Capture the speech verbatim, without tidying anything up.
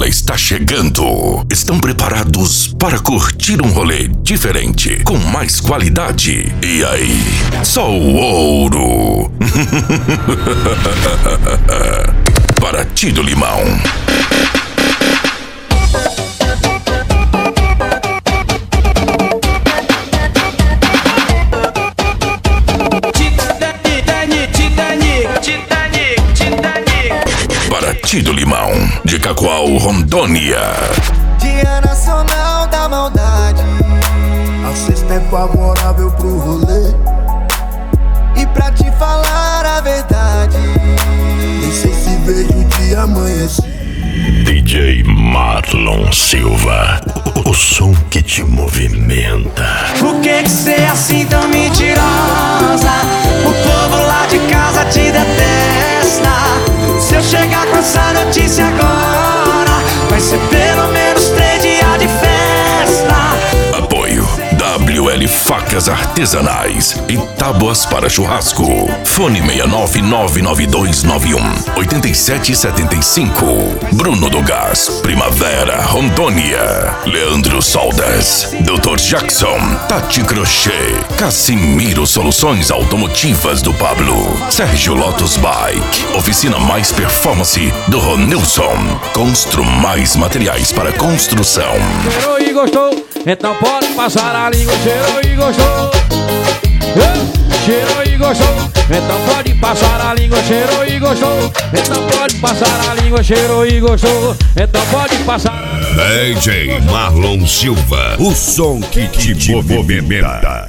Silva está chegando. Estão preparados para curtir um rolê diferente, com mais qualidade? E aí, só o ouro. Paraty do Limão. Paraty do Limão, de Cacoal, Rondônia. Dia Nacional da Maldade. A sexta é favorável pro rolê. E pra te falar a verdade, nem sei se vejo o dia amanhecer. D J Marlon Silva, o som que te movimenta. Por que que cê é assim tão mentirosa? O povo lá de casa te detesta. Se eu chegar com essa notícia agora, vai ser pelo menos três dias de festa. Apoio W L Facas Artesanais e tábuas para churrasco. Fone seis nove nove nove dois nove um oito sete sete cinco. Bruno do Gás, Primavera, Rondônia. Leandro Soldas, doutor Jackson, Tati Crochê, Cassimiro Soluções Automotivas do Pablo, Sérgio Lotus Bike, Oficina Mais Performance do Ronilson. Constru Mais Materiais para Construção. Cheirou e gostou, então pode passar a língua. Cheirou e gostou, cheirou e gostou, então pode passar a língua. Cheirou e gostou, então pode passar a língua. Cheirou e gostou, então pode passar. D J Marlon Silva, o som que te movimenta.